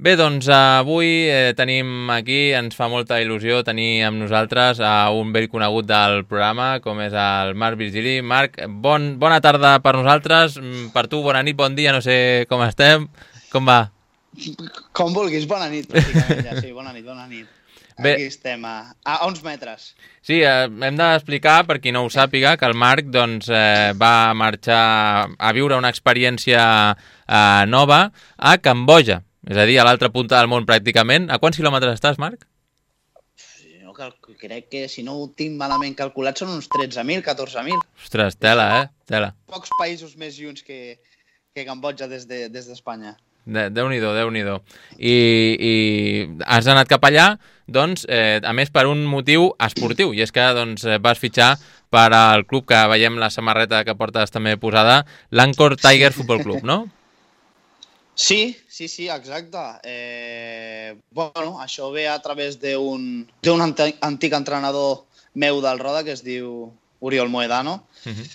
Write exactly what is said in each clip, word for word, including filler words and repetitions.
Bé, doncs avui eh, tenim aquí, ens fa molta il·lusió tenir amb nosaltres a un vell conegut del programa, com és el Marc Virgili. Marc, bon, bona tarda per nosaltres, per tu bona nit, bon dia, no sé com estem, com va? Com vulguis, bona nit, pràcticament ja, sí, bona nit, bona nit. Bé. Aquí estem, a, a uns metres. Sí, eh, hem d'explicar, per qui no ho sàpiga, que el Marc doncs, eh, va marxar a viure una experiència eh, nova a Cambodja, és a dir, a l'altra punta del món pràcticament. A quants quilòmetres estàs, Marc? Jo crec que, si no ho tinc malament calculat, són uns tretze mil, catorze mil. Ostres, tela, eh? Tela. Pocs països més junts que, que Cambodja des d'Espanya. De, Déu-n'hi-do, Déu-n'hi-do. I, I has anat cap allà, doncs, eh, a més per un motiu esportiu, i és que doncs, vas fitxar per al club que veiem la samarreta que portes també posada, l'Angkor Tiger Football Club, no? Sí, sí, sí, exacte. Eh, bueno, això ve a través d'un d'un antic entrenador meu del Roda que es diu Oriol Moedano. Uh-huh.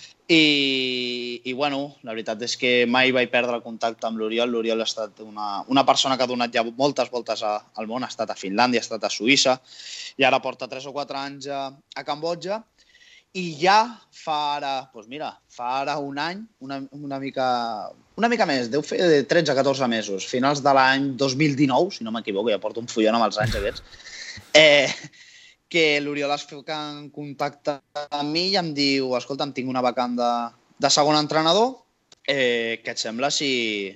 I, i bueno, la veritat és que mai vaig perdre el contacte amb l'Oriol. L'Oriol ha estat una, una persona que ha donat ja moltes voltes a, al món, ha estat a Finlàndia, ha estat a Suïssa, i ara porta tres o quatre anys a, a Cambodja. I ja fa ara, doncs mira, fa ara un any, una, una, mica, una mica més, deu fer tretze a catorze mesos, finals de l'any dos mil dinou, si no m'equivoco, ja porto un fullon amb els anys aquests, eh, que l'Oriol es fica en contacte amb mi i em diu, escolta, em tinc una vacant de, de segon entrenador, eh, què et sembla si,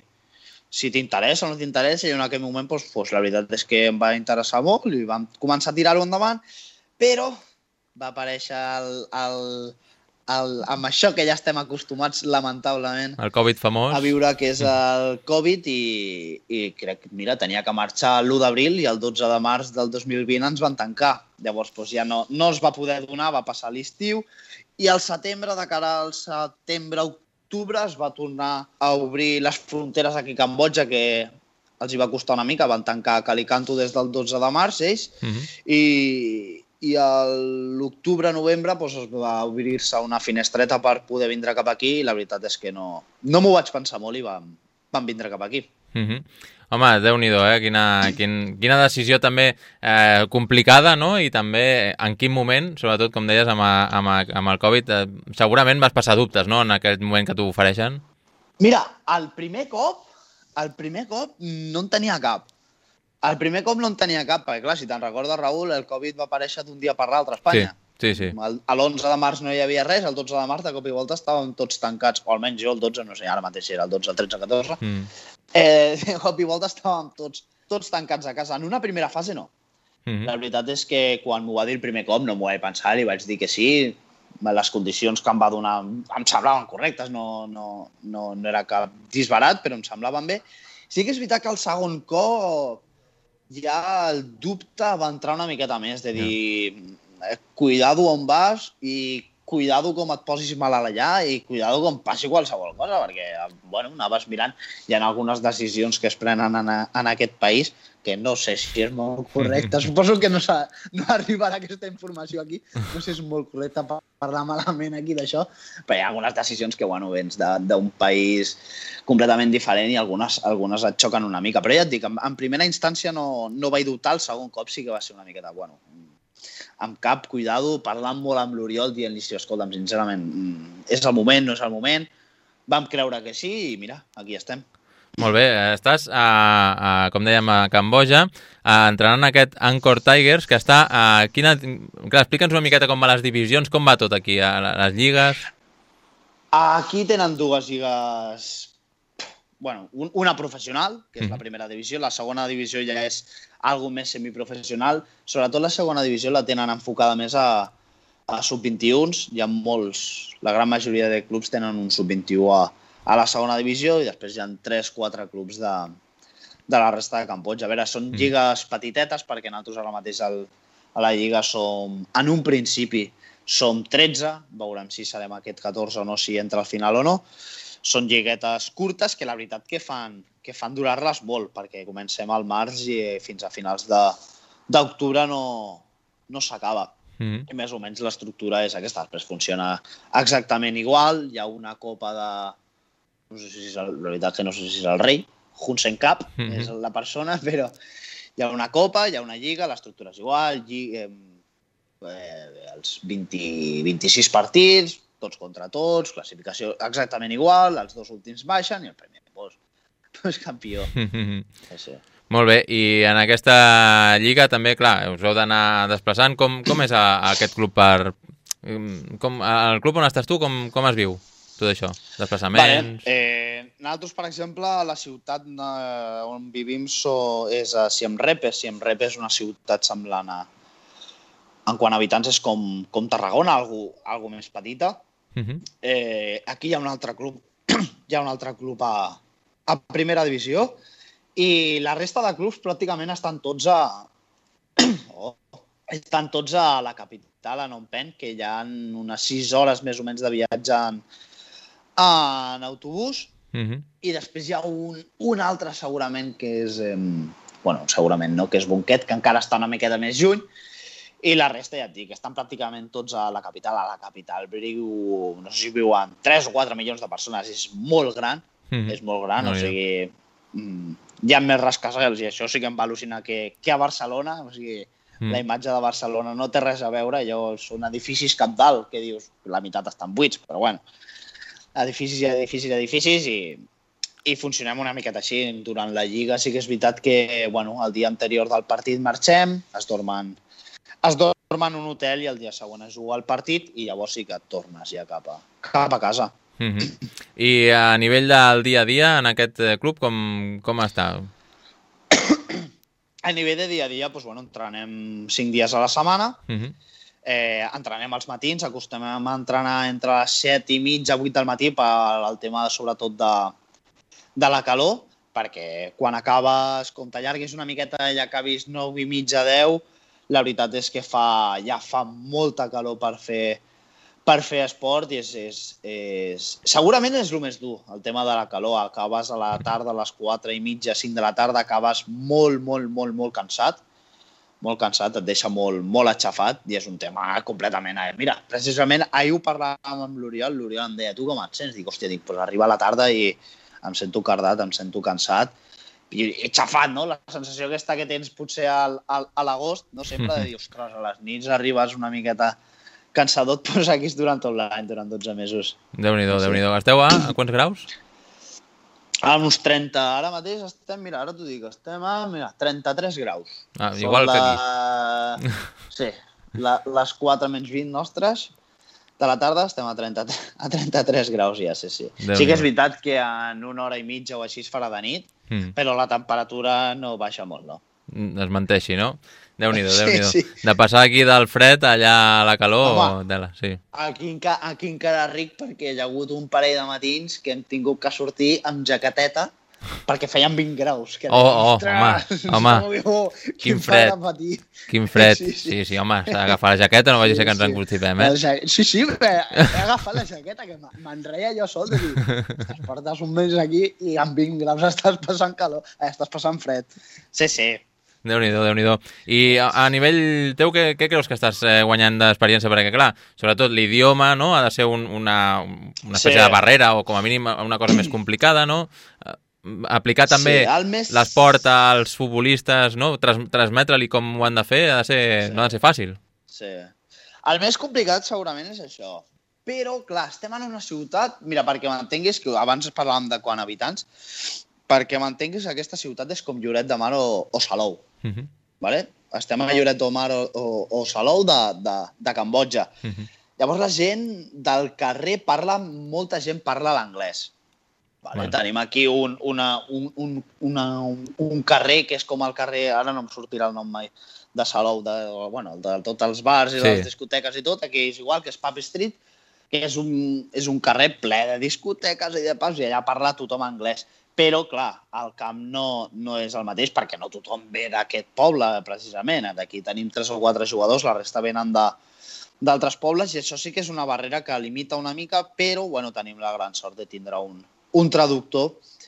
si t'interessa o no t'interessa? I en aquell moment, doncs, doncs, la veritat és que em va interessar molt i vam començar a tirar-ho endavant, però va aparèixer el, el, el, amb això que ja estem acostumats, lamentablement, el Covid famós, a viure, que és el Covid, i, i crec, mira, tenia que marxar l'u d'abril i el dotze de març del dos mil vint ens van tancar. Llavors doncs, ja no, no es va poder donar, va passar l'estiu, i al setembre, de cara al setembre-octubre, es va tornar a obrir les fronteres aquí a Cambodja, que els hi va costar una mica, van tancar Calicanto des del dotze de març, ells, uh-huh. i... i a l'octubre-novembre doncs, es va obrir-se una finestreta per poder vindre cap aquí i la veritat és que no, no m'ho vaig pensar molt i vam, vam vindre cap aquí. Uh-huh. Home, Déu-n'hi-do, eh? Quina, quin, quina decisió també eh, complicada, no? I també en quin moment, sobretot, com deies, amb, a, amb, a, amb el Covid, eh, segurament vas passar dubtes, no?, en aquell moment que t'ho ofereixen. Mira, el primer cop, el primer cop no en tenia cap. El primer cop no en tenia cap, perquè clar, si te'n recordes, Raül, el Covid va aparèixer d'un dia per l'altre a Espanya. Sí, sí, sí. A l'onze de març no hi havia res, el dotze de març de cop i volta estàvem tots tancats, o almenys jo el dotze, no sé, ara mateix era el dotze, el tretze, el catorze. Mm. Eh, de cop i volta estàvem tots, tots tancats a casa. En una primera fase no. Mm-hmm. La veritat és que quan m'ho va dir el primer cop no m'ho vaig pensar, li vaig dir que sí, les condicions que em va donar em semblaven correctes, no, no, no, no era cap disbarat, però em semblaven bé. Sí que és veritat que el segon cop ja el dubte va entrar una miqueta més, de dir, yeah. cuidado on vas i cuidado com et posis malalt allà i cuidado com passi qualsevol cosa, perquè, bueno, anaves mirant, hi ha algunes decisions que es prenen en, a, en aquest país que no sé si és molt correcte, suposo que no, no arribarà aquesta informació aquí, no sé si és molt correcte parlar malament aquí d'això, però hi ha algunes decisions que, bueno, vens d'un país completament diferent i algunes, algunes et xoquen una mica. Però ja et dic, en, en primera instància no, no vaig dubtar, el segon cop sí que va ser una miqueta, bueno, amb cap, cuidado, parlant molt amb l'Oriol, dient-li, sí, escolta'm, sincerament, és el moment, no és el moment, vam creure que sí i mira, aquí estem. Molt bé, estàs, a, a, com dèiem, a Cambodja, a, entrenant aquest Angkor Tigers, que està a quina... Clar, explica'ns una miqueta com va les divisions, com va tot aquí, a les lligues? Aquí tenen dues lligues, bueno, un, una professional, que és la primera divisió, la segona divisió ja és algo més semiprofessional, sobretot la segona divisió la tenen enfocada més a, a sub vint-i-u, hi ha molts, la gran majoria de clubs tenen un sub vint-i-u a a la segona divisió i després hi ha tres quatre clubs de, de la resta de Cambodja. A veure, són lligues petitetes perquè nosaltres ara mateix al, a la lliga som, en un principi, som tretze, veurem si serem aquest catorze o no, si entra al final o no. Són lliguetes curtes que la veritat que fan, que fan durar-les molt, perquè comencem al març i fins a finals d'octubre no, no s'acaba. Mm-hmm. I més o menys l'estructura és aquesta, després funciona exactament igual, hi ha una copa de... No sé si és el, la veritat que no sé si és el rei, Hunsen Cup, mm-hmm. és la persona, però hi ha una copa, hi ha una lliga, l'estructura és igual, lliga, eh, els vint, vint-i-sis partits, tots contra tots, classificació exactament igual, els dos últims baixen i el primer pues, pues campió. Sí, sí. Molt bé, i en aquesta lliga també, clar, us heu d'anar desplaçant. Com, com és a, a aquest club per... Com, el club on estàs tu, com, com es viu tot això? Desplaçaments... Vale. Eh, nosaltres, per exemple, la ciutat on vivim so, és a Siem Reap. Siem Reap és una ciutat semblant a... En quant a habitants és com, com Tarragona, algo, algo més petita. Uh-huh. eh, aquí hi ha un altre club, hi ha un altre club a, a primera divisió i la resta de clubs pràcticament estan tots a... oh, estan tots a la capital, a Phnom Penh, que hi ha unes sis hores més o menys de viatge en, en autobús. Uh-huh. I després hi ha un, un altre segurament que és... Eh, bueno, segurament no, que és Bonquet, que encara està una miqueta més lluny. I la resta, ja et dic, estan pràcticament tots a la capital. A la capital viu, no sé si viuen tres o quatre milions de persones. És molt gran, mm-hmm. és molt gran, no, o sigui... Mm, hi ha més rascacels i això sí que em va al·lucinar que, que a Barcelona. O sigui, mm. la imatge de Barcelona no té res a veure. Allò són edificis cap dalt, que dius, la meitat estan buits, però bueno. Edificis i edificis i edificis i, i funcionem una miqueta així. Durant la Lliga sí que és veritat que, bueno, el dia anterior del partit marxem, es dormen... Es dorm en un hotel i el dia següent es juga el partit i llavors sí que et tornes ja cap a, cap a casa. Mm-hmm. I a nivell del dia a dia en aquest club, com, com està? A nivell de dia a dia, doncs, bueno, entrenem cinc dies a la setmana, mm-hmm. eh, entrenem als matins, acostumem a entrenar entre les set i mitja, vuit del matí per al tema sobretot de, de la calor, perquè quan acabes, com t'allarguis una miqueta i acabis nou i mitja, deu, la veritat és que fa, ja fa molta calor per fer, per fer esport i és, és, és... segurament és el més dur, el tema de la calor. Acabes a la tarda, a les quatre i mitja, cinc de la tarda, acabes molt, molt, molt, molt cansat. Molt cansat, et deixa molt, molt aixafat i és un tema completament... Mira, precisament ahir ho parlàvem amb l'Oriol, l'Oriol em deia, tu com et sents? Dic, hòstia, dic, pues arriba a la tarda i em sento cardat, em sento cansat. I xafat, no? La sensació aquesta que tens potser al, al, a l'agost, no? Sempre de dir, ostres, a les nits arribes una miqueta cansadot, doncs aquí és durant tot l'any, durant dotze mesos. Déu-n'hi-do, sí. Déu-n'hi-do. Esteu a, a quants graus? A uns trenta. Ara mateix estem, mira, ara t'ho dic, estem a, mira, trenta-tres graus. Ah, igual la... que aquí. Sí, la, les quatre menys vint nostres de la tarda estem a, trenta, a trenta-tres graus ja, sí, sí. Déu sí que és veritat que en una hora i mitja o així es farà de nit, mm. però la temperatura no baixa molt, no? Es manteixi, no? Déu-n'hi-do, Déu-n'hi-do. Sí, sí. De passar aquí del fred allà a la calor, home, tela, sí. Aquí, aquí encara ric perquè hi ha hagut un parell de matins que hem tingut que sortir amb jaqueteta perquè feien vint graus. Que oh, oh, home, home, oh, quin fred, quin fred. Sí, sí, sí, sí home, s'ha d'agafar la jaqueta, no vagi a ser que ens enconstipem, eh? Sí, sí, he agafat la jaqueta, que me'n reia jo sol de dir, estàs portes un mes aquí i amb vint graus estàs passant calor, estàs passant fred. Sí, sí. Déu-n'hi-do, Déu-n'hi-do. I a, a nivell teu, què, què creus que estàs eh, guanyant d'experiència? Perquè, clar, sobretot l'idioma, no?, ha de ser un, una, una espècie sí. de barrera o, com a mínim, una cosa més complicada, no? Aplicar també sí, més... l'esport als futbolistes, no? Trans, transmetre-li com ho han de fer, ha de ser, sí. no ha de ser fàcil. Sí. El més complicat segurament és això. Però, clar, estem en una ciutat... Mira, perquè m'entenguis, que abans parlàvem de quant habitants, perquè m'entenguis, aquesta ciutat és com Lloret de Mar o, o Salou. Uh-huh. Vale? Estem a Lloret de Mar o, o, o Salou de, de, de Cambodja. Uh-huh. Llavors la gent del carrer parla... Molta gent parla l'anglès. Vale, bueno. Tenim aquí un, una, un, un, una, un, un carrer que és com el carrer, ara no em sortirà el nom mai, de Salou, de, bueno, de tots els bars i sí. les discoteques i tot, aquí és igual, que és Pub Street, que és un, és un carrer ple de discoteques i de pubs i allà parla tothom anglès. Però, clar, al camp no, no és el mateix perquè no tothom ve d'aquest poble, precisament. D'aquí tenim tres o quatre jugadors, la resta venen de, d'altres pobles i això sí que és una barrera que limita una mica, però bueno, tenim la gran sort de tindre un un traductor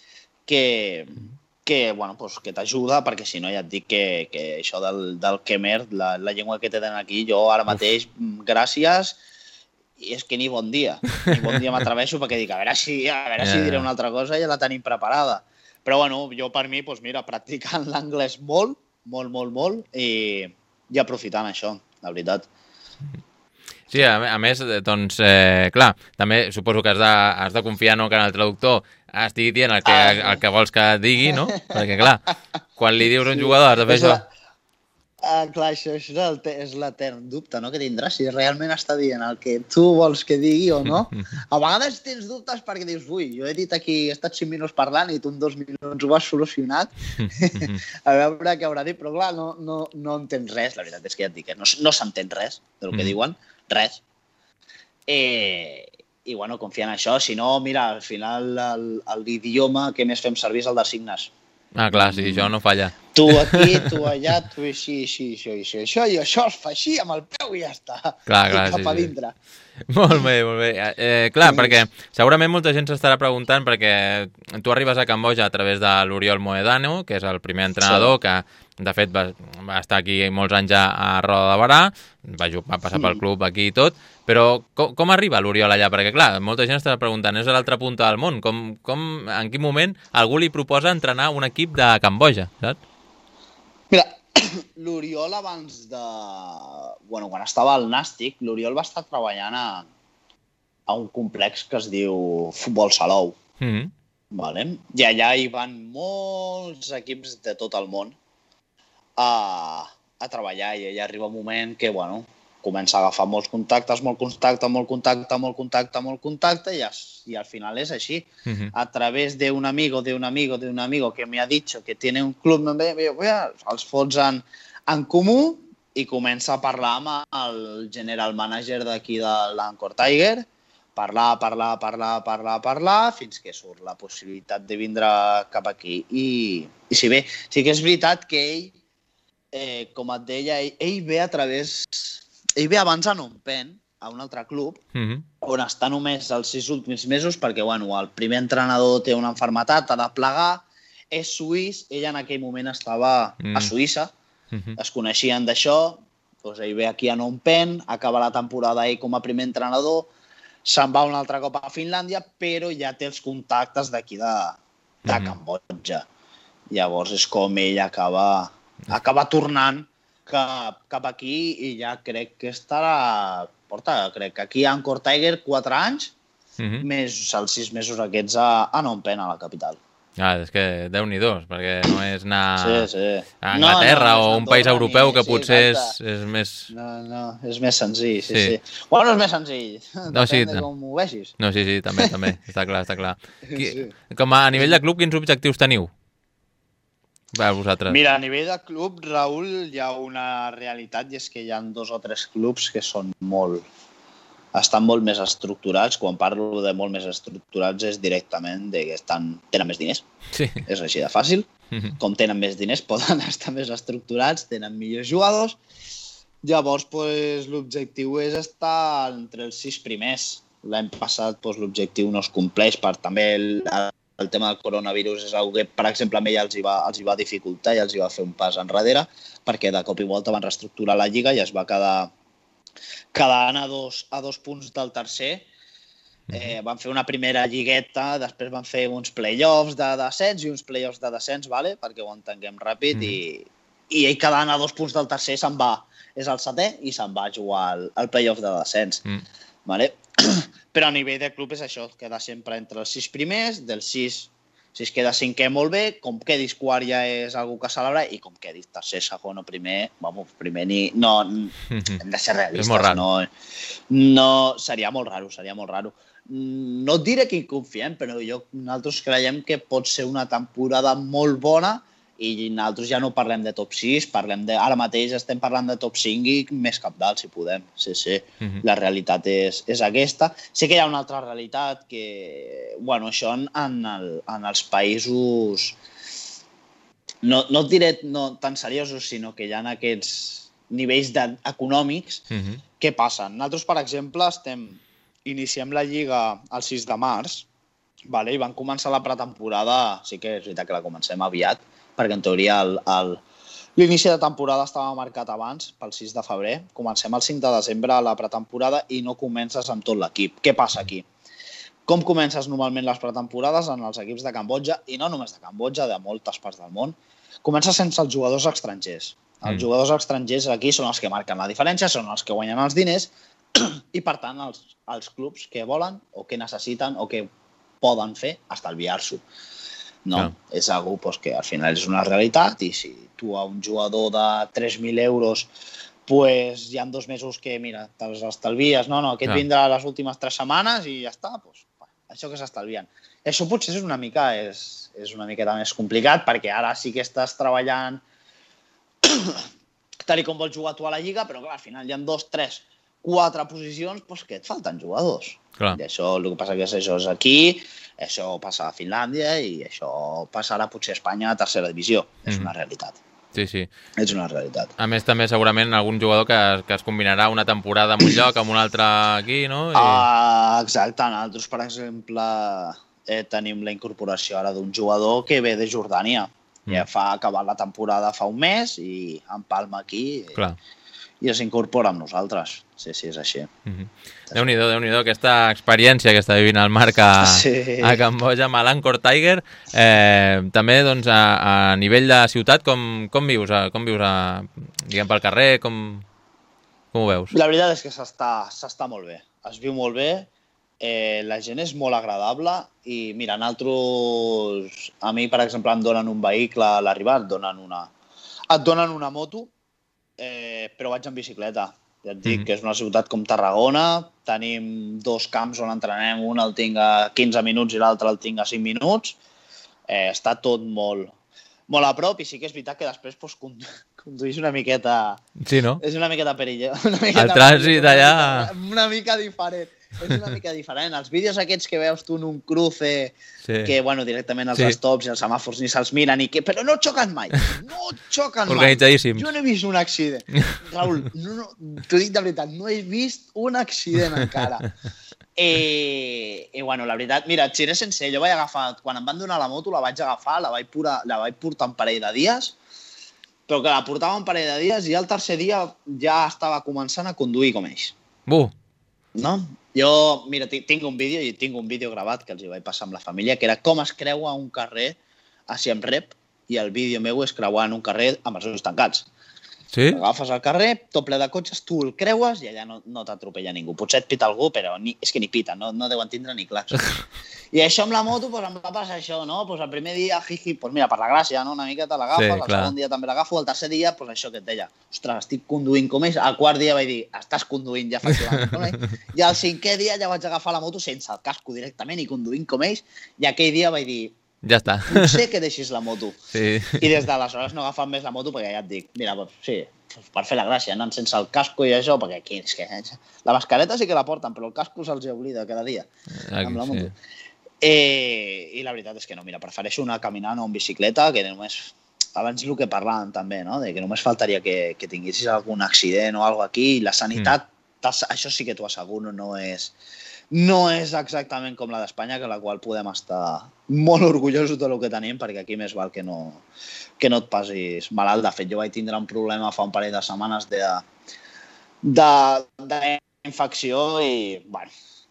que, que, bueno, pues, que t'ajuda, perquè si no ja et dic que, que això del, del Khmer, la, la llengua que tenen aquí, jo ara mateix, Uf. gràcies, i és que ni bon dia. Ni bon dia m'atreveixo perquè dic, a veure si, a veure yeah. si diré una altra cosa i ja la tenim preparada. Però, bueno, jo per mi, doncs mira, practicant l'anglès molt, molt, molt, molt, i, i aprofitant això, la veritat. Sí, a, a més, doncs, eh, clar, també suposo que has de, has de confiar no, que en el traductor estigui dient el que, Ah, el que vols que et digui, no? Perquè, clar, quan li dius a un jugador has de fer és això. la... Ah, clar, això, això és el te- és l'etern dubte, no?, que tindràs, si realment està dient el que tu vols que digui o no. A vegades tens dubtes perquè dius, ui, jo he dit aquí, he estat cinc minuts parlant i tu en dos minuts ho has solucionat, a veure què haurà dit, però clar, no, no, no entens res, la veritat és que ja et dic, eh? no, no s'entén res del que Mm. diuen, res. Eh, I, bueno, confia en això. Si no, mira, al final el- el- l'idioma que més fem servir és el de signes. Ah, clar, sí, això no falla. Tu aquí, tu allà, tu així, així, això, això, això, i això es fa així amb el peu i ja està. Clar, clar, I cap sí, a sí. dintre. Molt bé, molt bé. Eh, clar, perquè segurament molta gent s'estarà preguntant perquè tu arribes a Cambodja a través de l'Oriol Moedano, que és el primer entrenador, sí. que de fet va, va estar aquí molts anys a, a Roda de Barà, va, ju- va passar pel club aquí i tot, però com, com arriba l'Oriol allà? Perquè clar, molta gent estarà preguntant, és a l'altra punta del món, com, com, en quin moment algú li proposa entrenar un equip de Cambodja, saps? Mira, l'Oriol abans de... Bueno, quan estava al Nàstic, l'Oriol va estar treballant a, a un complex que es diu Futbol Salou. Mm -hmm. Vale? I allà hi van molts equips de tot el món a, a treballar i allà arriba un moment que, bueno, comença a agafar molts contactes, molt contacte, molt contacte, molt contacte, molt contacte i, es, i al final és així. Mm-hmm. A través de un amigo, de un amigo, de un amigo que me ha dicho que tiene un club, no ve, els fots en, en comú i comença a parlar amb el general manager d'aquí de l'Anchor Tiger, parlar, parlar, parlar, parlar, parlar, fins que surt la possibilitat de vindre cap aquí. I, i si bé, sí que és veritat que ell, eh, com et deia, ell, ell ve a través... Ell ve abans a Phnom Penh, a un altre club, Mm-hmm. on està només els sis últims mesos, perquè bueno, el primer entrenador té una malaltia, ha de plegar, és suís, ell en aquell moment estava Mm. a Suïssa, Mm-hmm. es coneixien d'això, doncs ell ve aquí a Phnom Penh, acaba la temporada ell com a primer entrenador, se'n va un altre cop a Finlàndia, però ja té els contactes d'aquí de, de Mhm. Cambodja. Llavors és com ell acaba, acaba tornant cap, cap aquí i ja crec que estarà... Porta, crec que aquí a Anchor Tiger quatre anys, Mm-hmm. més els sis mesos aquests a, a Phnom Penh, a la capital. Ah, és que Déu-n'hi-do, perquè no és anar Sí, sí. a Anglaterra No, no, no és o un país Andorra europeu ni- que sí, potser és, exacte. és més... No, no, és més senzill, sí, Sí. sí. Bueno, és més senzill. No, sí, Depèn de no. com ho vegis. No, sí, sí, també, també, està clar, està clar. Qui, Sí. com a, a nivell de club, quins objectius teniu? Va, vosaltres. Mira, a nivell de club, Raül, hi ha una realitat i és que hi ha dos o tres clubs que són molt... estan molt més estructurats. Quan parlo de molt més estructurats és directament de que estan, tenen més diners. Sí. És així de fàcil. Mhm. Com tenen més diners, poden estar més estructurats, tenen millors jugadors. Llavors, pues, l'objectiu és estar entre els sis primers. L'any passat pues, l'objectiu no es compleix per també el, el tema del coronavirus és una que, per exemple, a ell els hi, va, els hi va dificultar i els hi va fer un pas enrere perquè de cop i volta van reestructurar la lliga i es va quedar quedant a dos, a dos punts del tercer. Eh, van fer una primera lligueta, després van fer uns play-offs de descens i uns play-offs de descens, vale? Perquè ho entenguem ràpid, Mhm. i, i ell quedant a dos punts del tercer se'n va, és el setè i se'n va a jugar al, al play-off de descens. Mm. Vale? Però a nivell de club és això, queda sempre entre els sis primers, dels sis, si es queda cinquè molt bé, com quedis quart ja és algú que celebrar, i com quedis tercer, segon o primer, vamos, primer ni... No, Mhm. hem de ser realistes. És molt raro. No, no, seria molt raro, seria molt raro. No et diré que hi confiem, però jo, nosaltres creiem que pot ser una temporada molt bona i nosaltres ja no parlem de top sis, parlem de... Ara mateix estem parlant de top cinc i més capdalt, si podem. Sí, sí. Mhm. La realitat és, és aquesta. Sí que hi ha una altra realitat que, bueno, això en, en, el, en els països, no, no et diré no tan seriosos, sinó que hi ha aquests nivells de, econòmics. Mhm. Què passa? Nosaltres, per exemple, estem, iniciem la Lliga el sis de març, vale? I van començar la pretemporada, sí que és veritat que la comencem aviat, perquè en teoria el, el, l'inici de temporada estava marcat abans, pel sis de febrer. Comencem el cinc de desembre la pretemporada i no comences amb tot l'equip. Què passa aquí? Com comences normalment les pretemporades en els equips de Cambodja, i no només de Cambodja, de moltes parts del món, comences sense els jugadors estrangers. Els mm. jugadors estrangers aquí són els que marquen la diferència, són els que guanyen els diners, i per tant els, els clubs que volen o que necessiten o que poden fer estalviar-s'ho. No, no. És algú pues, que al final és una realitat, i si tu a un jugador de tres mil euros pues, hi ha dos mesos que, mira, te'ls estalvies, no, no, aquest no. vindrà les últimes tres setmanes i ja està, pues, això que s'estalvien. I això potser és una mica, és, és una miqueta més complicat, perquè ara sí que estàs treballant tal com vols jugar tu a la Lliga, però clar, al final hi ha dos, tres, quatre posicions pues, que et falten jugadors. Clar. I això, el que passa que és, això és aquí, això passa a Finlàndia i això passarà potser a Espanya a tercera divisió. Mm. És una realitat. Sí, sí. És una realitat. A més, també segurament algun jugador que, que es combinarà una temporada en un lloc amb un altre aquí, no? I... Ah, exacte. Nosaltres, per exemple, eh, tenim la incorporació ara d'un jugador que ve de Jordània. Mm. Ja fa acabar la temporada fa un mes i empalma aquí i, i s'incorpora amb nosaltres. Sí, sí, és així. Mm-hmm. Déu-n'hi-do, Déu-n'hi-do, aquesta experiència que està vivint el Marc a, sí. a Cambodja amb l'Angkor Tiger. Eh, també, doncs, a, a nivell de ciutat, com, com vius? A, com vius a, diguem, pel carrer? Com, com ho veus? La veritat és que s'està s'està molt bé. Es viu molt bé. Eh, la gent és molt agradable i, mira, nosaltres... A mi, per exemple, em donen un vehicle a l'arribar, et donen una, et donen una moto, eh, però vaig en bicicleta. Ja et dic mm-hmm. que és una ciutat com Tarragona, tenim dos camps on entrenem, un el tinc a quinze minuts i l'altre el tinc a cinc minuts. Eh, està tot molt, molt a prop i sí que és veritat que després pues, conduís una miqueta... Sí, no? És una miqueta perillós. El trànsit allà... Una mica diferent. És una mica diferent. Els vídeos aquests que veus tu en un cruce, sí. que bueno, directament els sí. stops i els semàfors ni se'ls miren, i que... però no xoquen mai. No xoquen mai. Organitzadíssims. Jo no he vist un accident. Raül, no, no, t'ho dic de veritat, no he vist un accident encara. I, i bueno, la veritat, mira, et seré sencer, jo vaig agafar, quan em van donar la moto la vaig agafar, la vaig, pura, la vaig portar un parell de dies, però que la portava un parell de dies i el tercer dia ja estava començant a conduir com ells. Buh! No? Jo, mira, tinc un vídeo, i tinc un vídeo gravat que els hi vaig passar amb la família, que era com es creua un carrer a Siem Reap, i el vídeo meu és creuar en un carrer amb els ulls tancats. Sí? Agafes el carrer, tot ple de cotxes, tu el creues i allà no, no t'atropella ningú. Potser et pita algú, però ni, és que ni pita, no, no deuen tindre ni clars. I això amb la moto, doncs em va passar això, no? Pues el primer dia, jiji, pues mira, per la gràcia, no? Una miqueta l'agafes, sí, el segon dia també l'agafo, el tercer dia, pues això que et deia, ostres, estic conduint com ells, el quart dia vaig dir, estàs conduint ja efectivament com ells, i el cinquè dia ja vaig agafar la moto sense el casco directament i conduint com ells, i aquell dia vaig dir, ja està. Potser que deixis la moto. Sí. I des d'aleshores no he agafat més la moto perquè ja et dic, mira, pues, sí, per fer la gràcia, anant sense el casco i això, perquè aquí és que... La mascareta sí que la porten, però el casco se'ls oblida cada dia aquí, amb la moto. Sí. Eh, I la veritat és que no, mira, prefereixo anar caminant o en bicicleta, que només... Abans el que parlàvem també, no? De que només faltaria que, que tinguessis algun accident o alguna cosa aquí, i la sanitat, mm. això sí que t'ho asseguro, no és... No és exactament com la d'Espanya, que la qual podem estar molt orgullosos de lo que tenim, perquè aquí més val que no, que no et passis malalt. De fet, jo vaig tindre un problema fa un parell de setmanes de, de, de infecció i, bueno,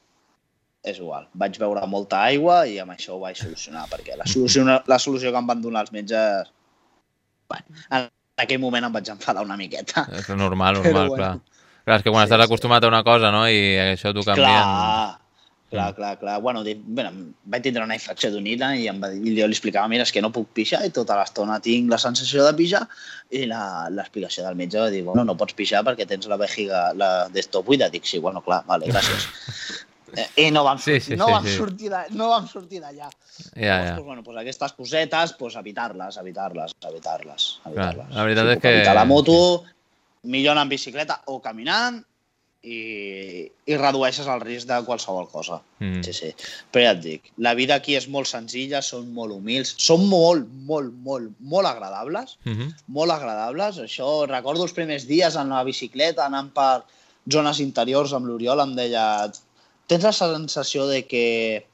és igual. Vaig beure molta aigua i amb això ho vaig solucionar, perquè la solució, la solució que em van donar els metges, bueno, en aquell moment em vaig enfadar una miqueta. És normal, normal, bueno. Clar. Clar, és que quan sí, estàs acostumat a una cosa, no?, i això t'ho canvien... Clar, clar, clar, clar. Bueno, bueno, vaig tindre una infecció d'orina i, em va dir, i jo li explicava, mira, és que no puc pixar i tota l'estona tinc la sensació de pixar, i l'explicació del metge va dir, bueno, no pots pixar perquè tens la vejiga, la d'esto buida. Dic, sí, bueno, clar, vale, gràcies. I no vam, sí, sí, no vam sí, sortir de, no vam sortir d'allà. Ja, ja. Pues, bueno, pues aquestes cosetes, pues evitar-les, evitar-les, evitar-les. Clar, la veritat sí, és que... Evitar la moto... millor anar en bicicleta o caminant i, i redueixes el risc de qualsevol cosa. Mm. Sí, sí. Però ja et dic, la vida aquí és molt senzilla, són molt humils, són molt, molt, molt, molt agradables, mm-hmm. molt agradables. Això, recordo els primers dies en la bicicleta, anant per zones interiors amb l'Oriol, em deia, tens la sensació de que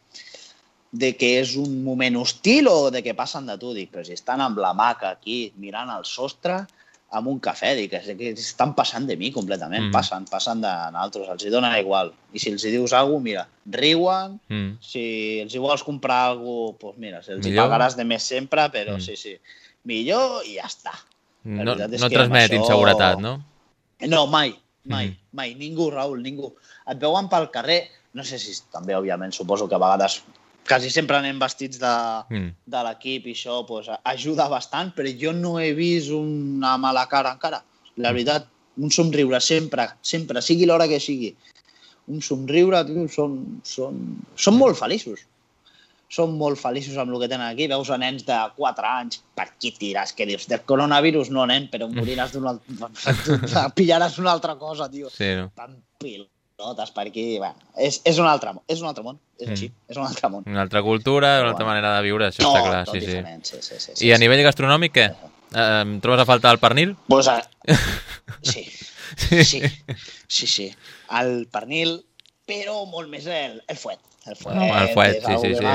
de que és un moment hostil o de que passen de tu? Dic, però si estan amb la maca aquí, mirant al sostre, amb un cafè, dic, és que estan passant de mi completament, mm. passen, passen de naltros, els hi dona igual. I si els hi dius alguna cosa, mira, riuen, mm. si els hi vols comprar alguna cosa, doncs mira, si els hi pagaràs de més sempre, però mm. sí, sí, millor i ja està. No, no transmet això... inseguretat, no? No, mai, mai, mm. mai, ningú, Raül, ningú. Et veuen pel carrer, no sé si també, òbviament, suposo que a vegades quasi sempre anem vestits de, mm. de l'equip i això pues, ajuda bastant, però jo no he vist una mala cara encara. La veritat, un somriure sempre, sempre, sigui l'hora que sigui. Un somriure, tio, són, són, són molt feliços. Són molt feliços amb el que tenen aquí. Veus a nens de quatre anys, per qui tires? Què dius? Del coronavirus no, nen, però moriràs d'una altra... pillaràs una altra cosa, tio. Sí, no? Tan pil. Notes per aquí, bueno, és, és, un altre, és un altre món, és així, mm. és un altre món. Una altra cultura, una altra bueno. manera de viure, això no, està clar. Tot sí, diferent, sí. Sí, sí, sí, I a nivell gastronòmic, què? Eh, trobes a faltar el pernil? Pues, uh, sí, sí, sí, sí, sí, el pernil, però molt més el, el fuet. El fuet, no, el fuet sí, sí, sí.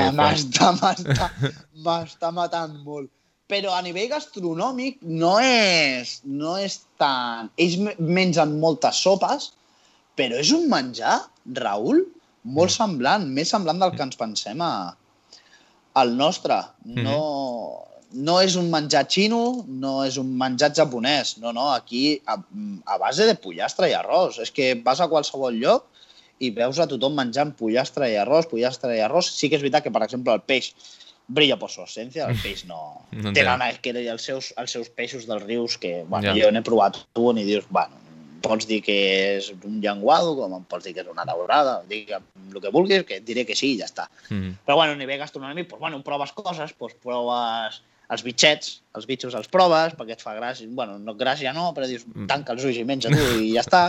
M'està matant molt. Però a nivell gastronòmic no és, no és tan... Ells mengen moltes sopes, però és un menjar, Raül, molt semblant, més semblant del que ens pensem a, al nostre. No, no és un menjar xino, no és un menjar japonès. No, no, aquí a, a base de pollastre i arròs. És que vas a qualsevol lloc i veus a tothom menjant pollastre i arròs, pollastre i arròs. Sí que és veritat que, per exemple, el peix brilla per su essència, el peix no... no tenen els seus, els seus peixos dels rius que, bueno, ja. jo n'he provat un i dius, bueno, pots dir que és un llenguado, com em pots dir que és una daurada, dic el que vulguis, que et diré que sí i ja està. Mm. Però, bueno, a nivell gastronòmic, pues, bueno, proves coses, pues, proves els bitxets, els bitxos els proves, perquè et fa gràcia, bueno, no gràcia no, però dius, tanca els ulls i menja tu i ja està.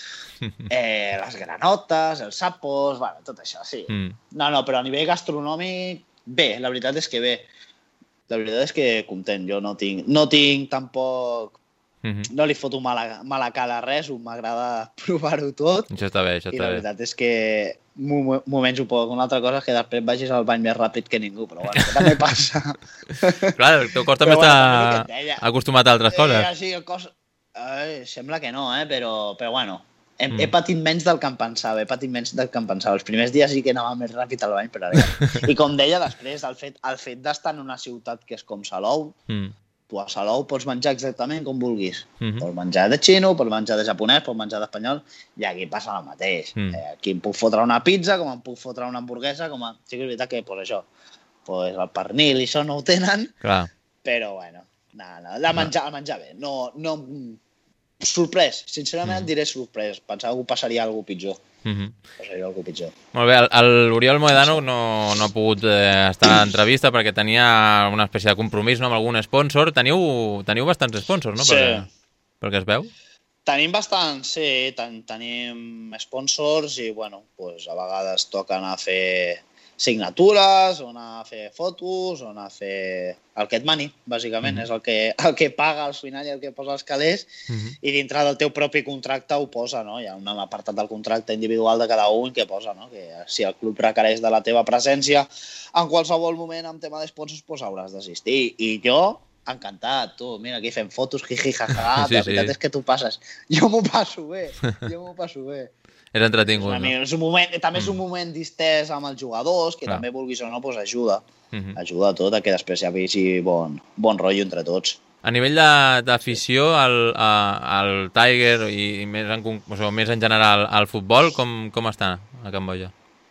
Eh, les granotes, els sapos, bueno, tot això, sí. Mm. No, no, però a nivell gastronòmic, bé, la veritat és que bé. La veritat és que content, jo no tinc, no tinc tampoc... Mm-hmm. No li foto mala, mala cara a res, m'agrada provar-ho tot. Això està bé, això està bé. I la veritat bé. És que m'ho menjo poc. Una altra cosa és que després vagis al bany més ràpid que ningú, però bueno, que també passa. Clar, el teu cos també bueno, està acostumat a altres coses. Eh, sí, el cos... Eh, sembla que no, eh? però, però bueno, he, mm. he patit menys del que em pensava, he patit menys del que em pensava. Els primers dies sí que anava més ràpid al bany, però ara ja. I com deia després, el fet, el fet d'estar en una ciutat que és com Salou, mm. tu a Salou pots menjar exactament com vulguis. Mm-hmm. Pots menjar de xino, pots menjar de japonès, pots menjar d'espanyol, i aquí passa el mateix. Mm. Eh, aquí em puc fotre una pizza, com em puc fotre una hamburguesa, com a... Sí que és veritat que, pues això, pues el pernil i això no ho tenen, clar. Però bueno, no, no, la menjar, el menjar bé. No, no... Sorprès, sincerament mm. et diré sorprès. Pensava que passaria alguna pitjor. Mm-hmm. Passaria alguna pitjor. Molt bé, l'Oriol Moedano no, no ha pogut eh, estar a l'entrevista perquè tenia una espècie de compromís, no, amb algun sponsor. Teniu, teniu bastants sponsors, no? Sí. Perquè, perquè es veu? Tenim bastants, sí. Ten, tenim sponsors i, bueno, pues, a vegades toca anar a fer signatures, o anar a fer fotos, o anar a fer el que et mani, bàsicament. Mm-hmm. És el que, el que paga al final i el que posa els calés, mm-hmm. i dintre del teu propi contracte ho posa, no? Hi ha un apartat del contracte individual de cada un que posa, no? Que si el club requereix de la teva presència en qualsevol moment amb tema d'esponsors, pues hauràs d'assistir. I jo, encantat, tu, mira, aquí fem fotos, jiji, jaja, sí, la veritat sí. és que tu passes. Jo m'ho passo bé, jo m'ho passo bé. És entretingut, és no? És un moment, també és un moment distès amb els jugadors, que ah. també vulguis o no, pues ajuda. Mm-hmm. Ajuda a tot a que després hi hagi bon, bon rotllo entre tots. A nivell d'afició al, al Tiger i més en, o sigui, més en general al futbol, com, com està a Camboja?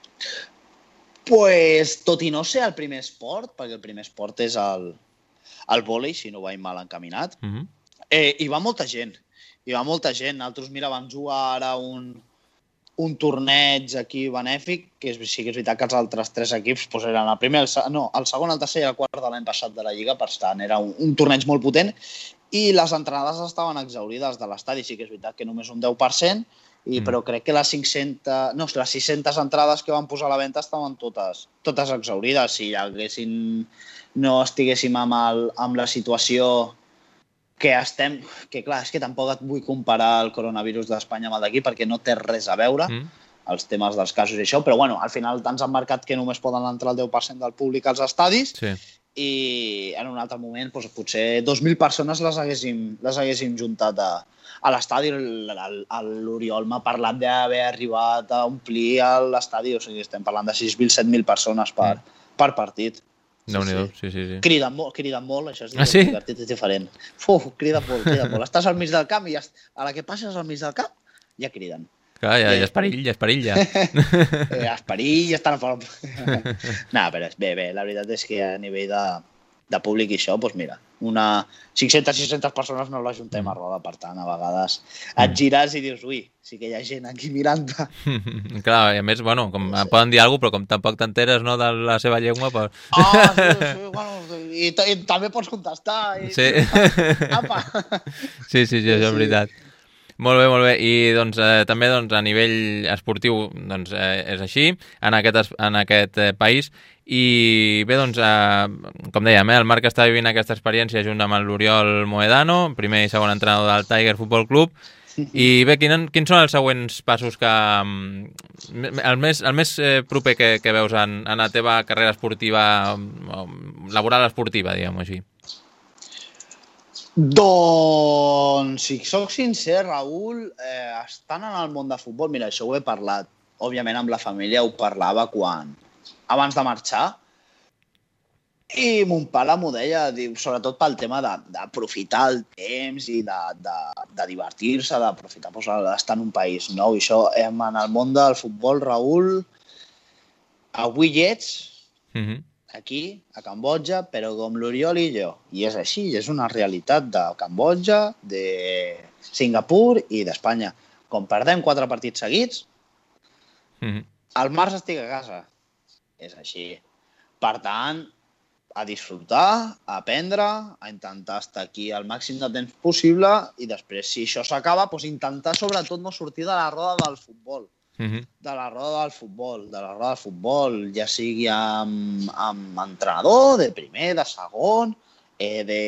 Pues, tot i no ser el primer esport, perquè el primer esport és el, el vòlei, si no vaig mal encaminat, mm-hmm. eh, hi va molta gent. Hi va molta gent. Nosaltres, mira, vam jugar ara un... un torneig aquí benèfic, que és, sí que és veritat que els altres tres equips pues, eren el primer, el, no, el segon, el tercer i el quart de l'any passat de la Lliga, per tant, era un, un torneig molt potent, i les entrades estaven exaurides de l'estadi, sí que és veritat que només un deu per cent, i, mm. però crec que les cinc-centes, no, les sis-centes entrades que van posar a la venda estaven totes, totes exaurides. Si haguessin, no estiguéssim amb, el, amb la situació que estem, que clar, és que tampoc et vull comparar el coronavirus d'Espanya amb el d'aquí perquè no té res a veure, mm. els temes dels casos i això, però bueno, al final ens han marcat que només poden entrar el deu per cent del públic als estadis, sí. i en un altre moment doncs, potser dos mil persones les haguéssim, les haguéssim juntat a, a l'estadi. L'Oriol m'ha parlat d'haver arribat a omplir l'estadi, o sigui, estem parlant de sis mil, set mil persones per, mm. per partit. Sí, Déu-n'hi-do, sí, sí, sí. Criden molt, criden molt, això és, ah, sí? divertit, és diferent. Uf, criden molt, criden molt. Estàs al mig del camp i ja, a la que passes al mig del camp ja criden. Clar, ja, ja és perill, ja és perill, ja. Ja és perill, ja estan a prop. No, però bé, bé, la veritat és que a nivell de, de públic i això, doncs mira, una cinc-centes sis-centes persones no l'ajuntem a roda, per tant, a vegades et gires i dius, ui, sí que hi ha gent aquí mirant-te. Clar, i a més, bueno, com sí. poden dir alguna cosa, però com tampoc t'enteres, no, de la seva llengua, però... Ah, sí, sí, bueno, i, i també pots contestar. I... Sí. Apa. Sí, sí, sí, això és veritat. Molt bé, molt bé. I doncs, eh, també doncs, a nivell esportiu doncs, eh, és així, en aquest, en aquest eh, país. I bé, doncs, eh, com dèiem, eh, el Marc està vivint aquesta experiència junt amb l'Oriol Mohedano, primer i segon entrenador del Tiger Futbol Club. I bé, quin, quins són els següents passos que... El més, el més eh, proper que, que veus en, en la teva carrera esportiva, laboral esportiva, diguem-ho així? Doncs, si soc sincer, Raül, eh, estant en el món de futbol, mira, això ho he parlat, òbviament amb la família ho parlava quan, abans de marxar, i mon pare m'ho deia, diu, sobretot pel tema d'aprofitar el temps i de, de, de divertir-se, d'aprofitar pues, d'estar en un país nou. I això, en el món del futbol, Raül, avui hi ets, mm-hmm. aquí, a Cambodja, però com l'Oriol i jo. I és així, és una realitat de Cambodja, de Singapur i d'Espanya. Com perdem quatre partits seguits, mm-hmm. al març estic a casa. És així. Per tant, a disfrutar, a aprendre, a intentar estar aquí el màxim de temps possible i després, si això s'acaba, doncs intentar sobretot no sortir de la roda del futbol. Uh-huh. De la roda del futbol, de la roda del futbol, ja sigui amb, amb entrenador, de primer, de segon, eh, de...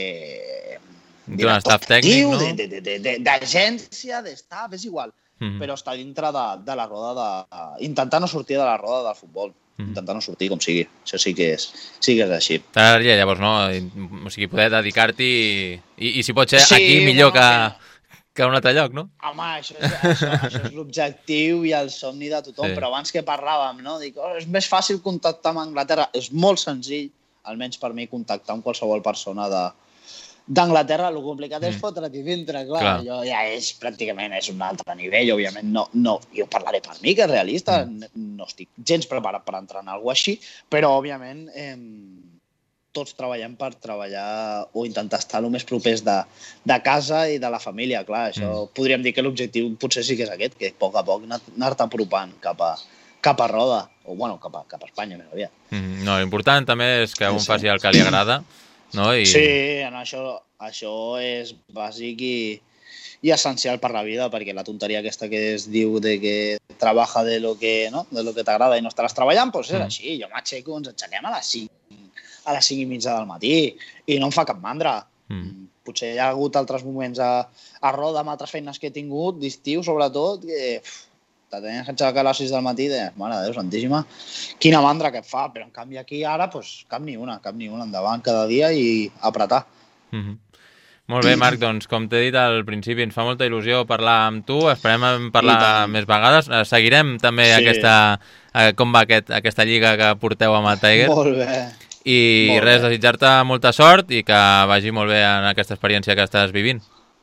d'un staff tècnic, no? D'agència, d'estaff, és igual. Uh-huh. Però estar dintre de, de la roda de... Intentar no sortir de la roda del futbol. Uh-huh. Intentar no sortir com sigui. Això sí que és, sí que és així. T'agradaria, llavors, no? O sigui, poder dedicar-t'hi i, i, i si pot ser sí, aquí millor no, que... que a un altre lloc, no? Home, això és, això, això és l'objectiu i el somni de tothom, sí. Però abans que parlàvem, no? Dic, oh, és més fàcil contactar amb Anglaterra. És molt senzill, almenys per mi, contactar amb qualsevol persona de d'Anglaterra. El complicat mm. és fotre aquí dintre, clar. clar. Jo ja és pràcticament és un altre nivell, òbviament. No, no, jo parlaré per mi, que és realista. Mm. No estic gens preparat per entrar en alguna cosa així, però, òbviament, eh, tots treballem per treballar o intentar estar el més propers de, de casa i de la família, clar. Això mm. podríem dir que l'objectiu potser sí que és aquest, que a poc a poc anar-te apropant cap a, cap a Roda, o bueno, cap a, cap a Espanya més aviat. Mm, no, l'important també és que un sí. faci el que li agrada, no? I... Sí, en això, això és bàsic i, i essencial per la vida, perquè la tonteria aquesta que es diu de que trabaja de lo que, no? de lo que t'agrada i no estaràs treballant, doncs és mm. així. Jo m'aixeco, ens aixequem a les cinc a les cinc i mitja del matí i no em fa cap mandra. Mm. Potser hi ha hagut altres moments a, a Roda amb altres feines que he tingut, d'estiu sobretot, que uf, te tenies que aixecar a les sis del matí i deies, mare de Déu santíssima, quina mandra que et fa, però en canvi aquí ara pues, cap ni una, cap ni una, endavant cada dia i apretar. Mm-hmm. Molt bé, Marc, doncs com t'he dit al principi, ens fa molta il·lusió parlar amb tu, esperem parlar més vegades, seguirem també sí. aquesta, com va aquest, aquesta lliga que porteu amb el Tiger. Molt bé. I molt res, bé. Desitjar-te molta sort i que vagi molt bé en aquesta experiència que estàs vivint.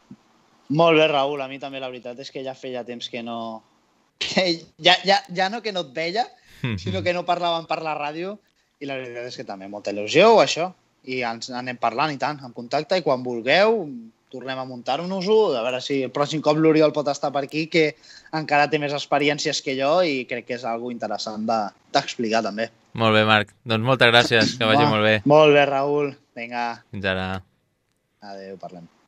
Molt bé, Raül, a mi també la veritat és que ja feia temps que no... Que ja, ja, ja no que no et veia, sinó que no parlàvem per la ràdio i la veritat és que també molta il·lusió o això. I ens anem parlant i tant, en contacte, i quan vulgueu tornem a muntar-nos-ho, a veure si el pròxim cop l'Oriol pot estar per aquí, que encara té més experiències que jo i crec que és algo interessant d'explicar de, també. Molt bé, Marc. Doncs moltes gràcies, que vagi Va, molt bé. Molt bé, Raül. Vinga. Fins ara. Adéu, parlem.